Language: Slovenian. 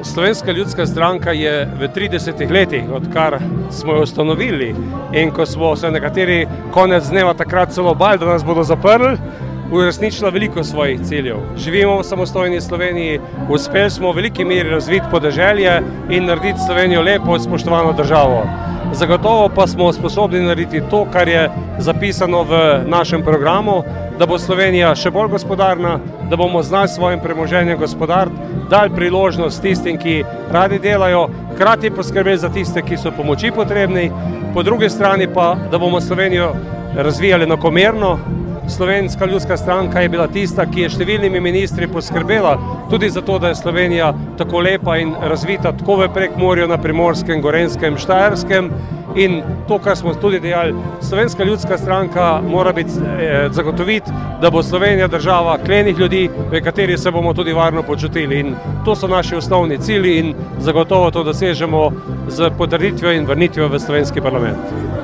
Slovenska ljudska stranka je v 30 letih, odkar smo jo ustanovili in ko smo se nekateri konec dneva takrat celo bali, da nas bodo zaprli, uresničila veliko svojih ciljev. Živimo v samostojni Sloveniji, uspeli smo v veliki meri razviti podeželje in narediti Slovenijo lepo in spoštovano državo. Zagotovo pa smo sposobni narediti to, kar je zapisano v našem programu, da bo Slovenija še bolj gospodarna, da bomo znali svojim premoženjem gospodariti, dali priložnost tistim, ki radi delajo, hkrati poskrbeli za tiste, ki so pomoči potrebni, po drugi strani pa, da bomo Slovenijo razvijali enakomerno. Slovenska ljudska stranka je bila tista, ki je številnimi ministri poskrbela tudi za to, da je Slovenija tako lepa in razvita tako v Prekmurju, na Primorskem, Gorenjskem, Štajerskem. In to, kar smo tudi dejali, Slovenska ljudska stranka mora zagotoviti, da bo Slovenija država klenih ljudi, v kateri se bomo tudi varno počutili. In to so naši osnovni cilji in zagotovo to dosežemo z potrditvijo in vrnitvijo v slovenski parlament.